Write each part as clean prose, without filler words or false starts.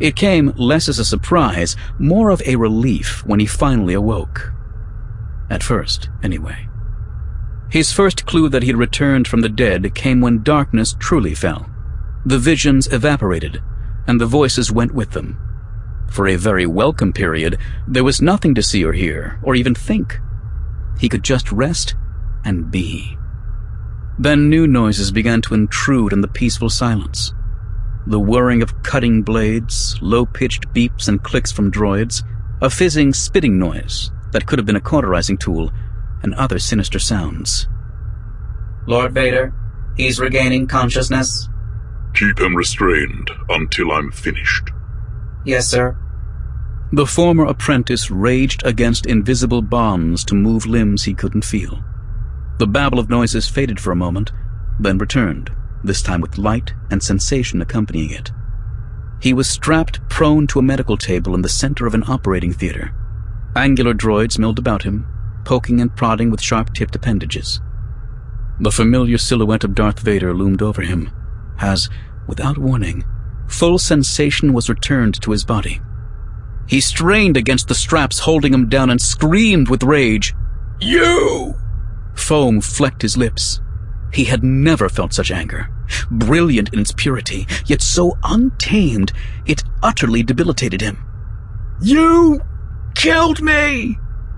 It came less as a surprise, more of a relief when he finally awoke. At first, anyway. His first clue that he had returned from the dead came when darkness truly fell. The visions evaporated, and the voices went with them. For a very welcome period, there was nothing to see or hear, or even think. He could just rest and be. Then new noises began to intrude on the peaceful silence. The whirring of cutting blades, low-pitched beeps and clicks from droids, a fizzing, spitting noise that could have been a cauterizing tool, and other sinister sounds. Lord Vader, he's regaining consciousness. Keep him restrained until I'm finished. Yes, sir. The former apprentice raged against invisible bonds to move limbs he couldn't feel. The babble of noises faded for a moment, then returned, this time with light and sensation accompanying it. He was strapped prone to a medical table in the center of an operating theater. Angular droids milled about him, poking and prodding with sharp-tipped appendages. The familiar silhouette of Darth Vader loomed over him, as, without warning, full sensation was returned to his body. He strained against the straps holding him down and screamed with rage. "You!" Foam flecked his lips. He had never felt such anger, brilliant in its purity, yet so untamed it utterly debilitated him. "You killed me!"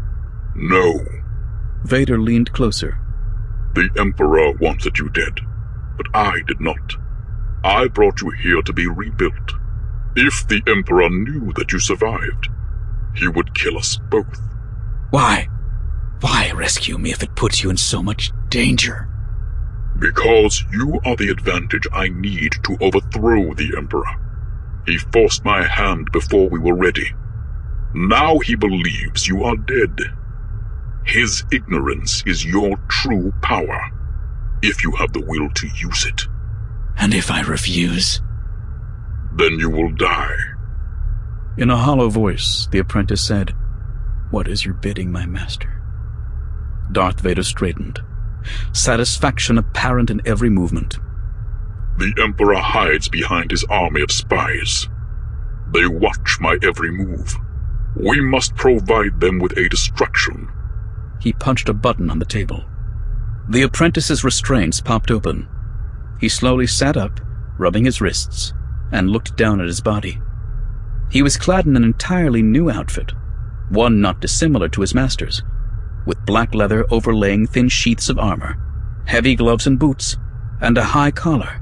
No. Vader leaned closer. The Emperor wanted you dead, but I did not. I brought you here to be rebuilt. If the Emperor knew that you survived, he would kill us both. Why? Why rescue me if it puts you in so much danger? Because you are the advantage I need to overthrow the Emperor. He forced my hand before we were ready. Now he believes you are dead. His ignorance is your true power, if you have the will to use it. And if I refuse? Then you will die. In a hollow voice, the apprentice said, "What is your bidding, my master?" Darth Vader straightened, satisfaction apparent in every movement. The Emperor hides behind his army of spies. They watch my every move. We must provide them with a distraction. He punched a button on the table. The apprentice's restraints popped open. He slowly sat up, rubbing his wrists, and looked down at his body. He was clad in an entirely new outfit, one not dissimilar to his master's, with black leather overlaying thin sheaths of armor, heavy gloves and boots, and a high collar.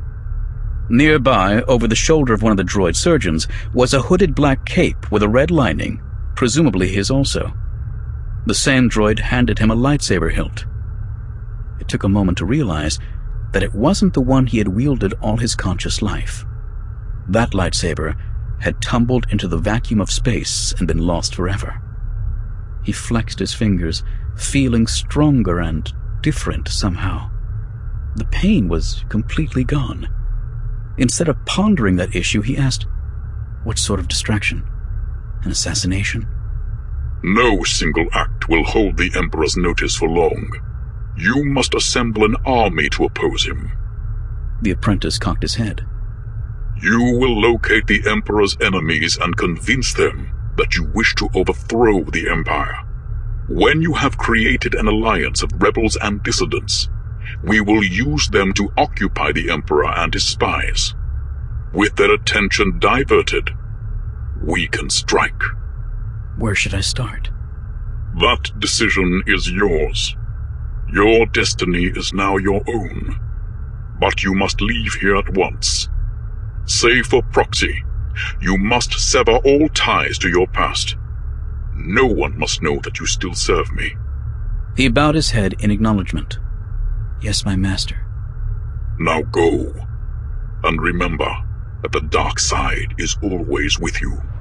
Nearby, over the shoulder of one of the droid surgeons, was a hooded black cape with a red lining, presumably his also. The same droid handed him a lightsaber hilt. It took a moment to realize that it wasn't the one he had wielded all his conscious life. That lightsaber had tumbled into the vacuum of space and been lost forever. He flexed his fingers, feeling stronger and different somehow. The pain was completely gone. Instead of pondering that issue, he asked, "What sort of distraction? An assassination?" No single act will hold the Emperor's notice for long. You must assemble an army to oppose him. The apprentice cocked his head. You will locate the Emperor's enemies and convince them that you wish to overthrow the Empire. When you have created an alliance of rebels and dissidents, we will use them to occupy the Emperor and his spies. With their attention diverted, we can strike. Where should I start? That decision is yours. Your destiny is now your own. But you must leave here at once. Save for proxy, you must sever all ties to your past. No one must know that you still serve me. He bowed his head in acknowledgement. Yes, my master. Now go, and remember that the dark side is always with you.